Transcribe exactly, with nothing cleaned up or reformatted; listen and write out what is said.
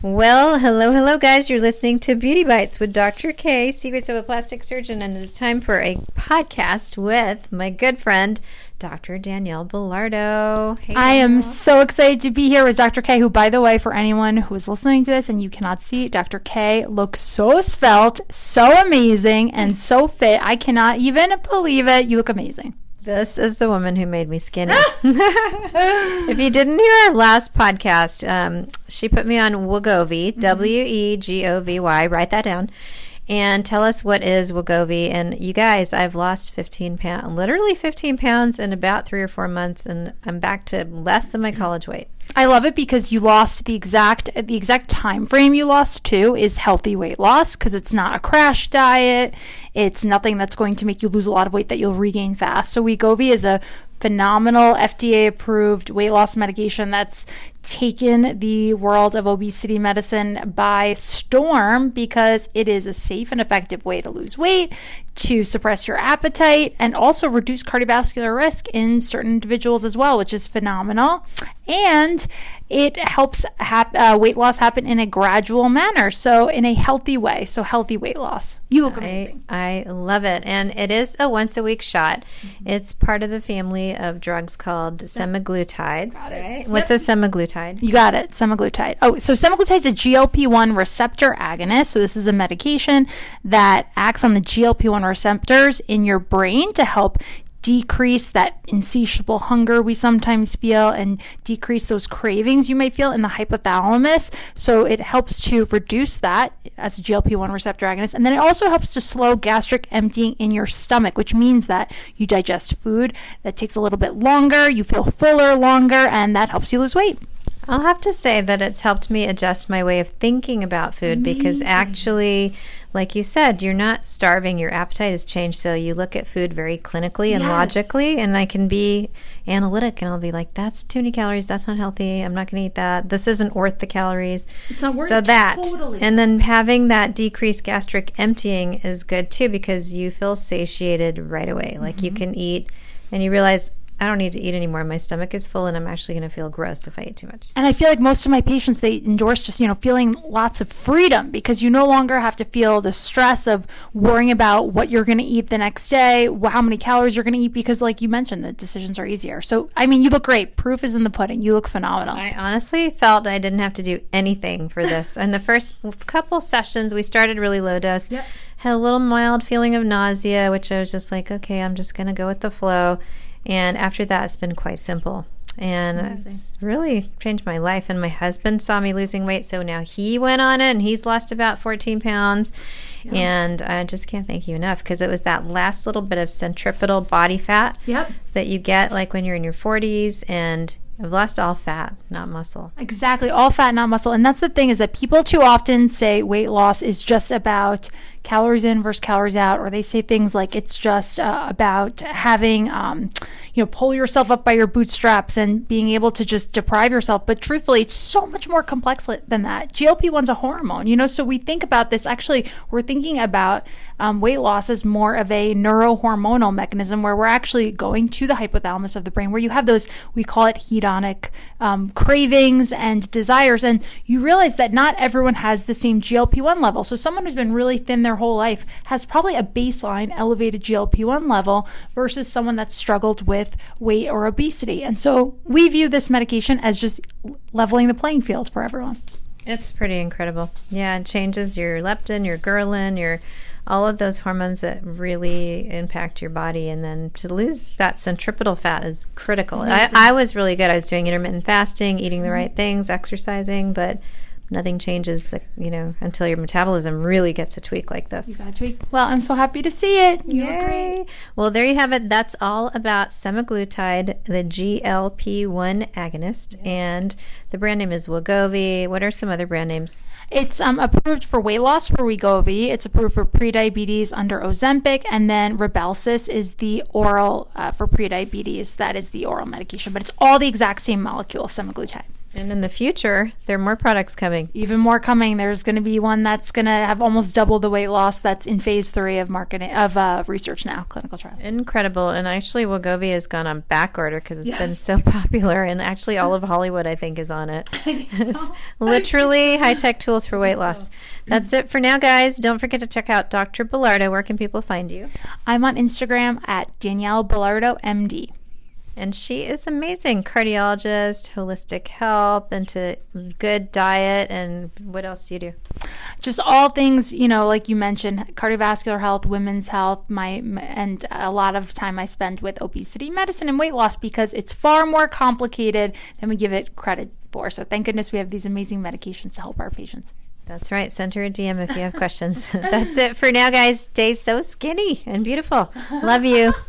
Well, hello, hello, guys. You're listening to Beauty Bites with Doctor K, Secrets of a Plastic Surgeon, and it's time for a podcast with my good friend, Doctor Danielle Belardo. Hey, I am so excited to be here with Doctor K, who, by the way, for anyone who is listening to this and you cannot see, Doctor K looks so svelte, so amazing, and so fit. I cannot even believe it. You look amazing. This is the woman who made me skinny. If you didn't hear our last podcast, um, she put me on Wegovy, mm-hmm. W E G O V Y. Write that down. And tell us what is Wegovy. And you guys, I've lost fifteen pounds, literally fifteen pounds in about three or four months, and I'm back to less than my college weight. I love it because you lost the exact the exact time frame you lost to is healthy weight loss, because it's not a crash diet. It's nothing that's going to make you lose a lot of weight that you'll regain fast. So Wegovy is a phenomenal F D A approved weight loss medication that's taken the world of obesity medicine by storm, because it is a safe and effective way to lose weight, to suppress your appetite, and also reduce cardiovascular risk in certain individuals as well, which is phenomenal. And it helps hap- uh, weight loss happen in a gradual manner, so in a healthy way, so healthy weight loss. You look amazing. I, I love it. And it is a once-a-week shot. Mm-hmm. It's part of the family of drugs called semaglutides. Right? What's yep. a semaglutide? You got it, semaglutide. Oh, so semaglutide is a G L P one receptor agonist. So this is a medication that acts on the G L P one receptors in your brain to help decrease that insatiable hunger we sometimes feel and decrease those cravings you may feel in the hypothalamus. So it helps to reduce that as a G L P one receptor agonist. And then it also helps to slow gastric emptying in your stomach, which means that you digest food that takes a little bit longer, you feel fuller longer, and that helps you lose weight. I'll have to say that it's helped me adjust my way of thinking about food. Amazing. Because actually, like you said, you're not starving. Your appetite has changed. So you look at food very clinically and yes. logically, and I can be analytic, and I'll be like, that's too many calories. That's not healthy. I'm not going to eat that. This isn't worth the calories. It's not worth so it. that, totally. And then having that decreased gastric emptying is good too, because you feel satiated right away. Like mm-hmm. you can eat and you realize, I don't need to eat anymore. My stomach is full, and I'm actually going to feel gross if I eat too much. And I feel like most of my patients, they endorse just, you know, feeling lots of freedom, because you no longer have to feel the stress of worrying about what you're going to eat the next day, how many calories you're going to eat, because like you mentioned, the decisions are easier. So, I mean, you look great. Proof is in the pudding. You look phenomenal. I honestly felt I didn't have to do anything for this. And the first couple sessions, we started really low dose. Yep. Had a little mild feeling of nausea, which I was just like, okay, I'm just going to go with the flow. And after that, it's been quite simple. And Amazing. It's really changed my life. And my husband saw me losing weight, so now he went on it, and he's lost about fourteen pounds. Yeah. And I just can't thank you enough, because it was that last little bit of centripetal body fat yep. that you get like when you're in your forties, and I've lost all fat, not muscle. Exactly. All fat, not muscle. And that's the thing, is that people too often say weight loss is just about calories in versus calories out, or they say things like it's just uh, about having, um, you know, pull yourself up by your bootstraps and being able to just deprive yourself. But truthfully, it's so much more complex than that. G L P one's a hormone, you know, so we think about this. Actually, we're thinking about um, weight loss as more of a neurohormonal mechanism, where we're actually going to the hypothalamus of the brain, where you have those, we call it hedonic um, cravings and desires. And you realize that not everyone has the same G L P one level. So someone who's been really thin their whole life has probably a baseline elevated G L P one level versus someone that's struggled with weight or obesity. And so we view this medication as just leveling the playing field for everyone. It's pretty incredible. Yeah, it changes your leptin, your ghrelin, your all of those hormones that really impact your body. And then to lose that centripetal fat is critical. I, I was really good. I was doing intermittent fasting, eating the right things, exercising, but nothing changes, you know, until your metabolism really gets a tweak like this. You got a tweak. Well, I'm so happy to see it. You Yay. Look great. Well, there you have it. That's all about semaglutide, the G L P one agonist, yeah. and the brand name is Wegovy. What are some other brand names? It's um, approved for weight loss for Wegovy. It's approved for prediabetes under Ozempic, and then Rybelsus is the oral uh, for prediabetes. That is the oral medication, but it's all the exact same molecule, semaglutide. And in the future, there are more products coming. Even more coming. There's going to be one that's going to have almost double the weight loss that's in phase three of marketing of uh, research now, clinical trial. Incredible. And actually, Wegovy has gone on back order because it's yes. been so popular. And actually, all of Hollywood, I think, is on it. It's literally high-tech tools for weight loss. That's it for now, guys. Don't forget to check out Doctor Belardo. Where can people find you? I'm on Instagram at Danielle Belardo, M D. And she is amazing. Cardiologist, holistic health, into good diet. And what else do you do? Just all things, you know, like you mentioned, cardiovascular health, women's health, my and a lot of time I spend with obesity medicine and weight loss because it's far more complicated than we give it credit for. So thank goodness we have these amazing medications to help our patients. That's right. Send her a D M if you have questions. That's it for now, guys. Stay so skinny and beautiful. Love you.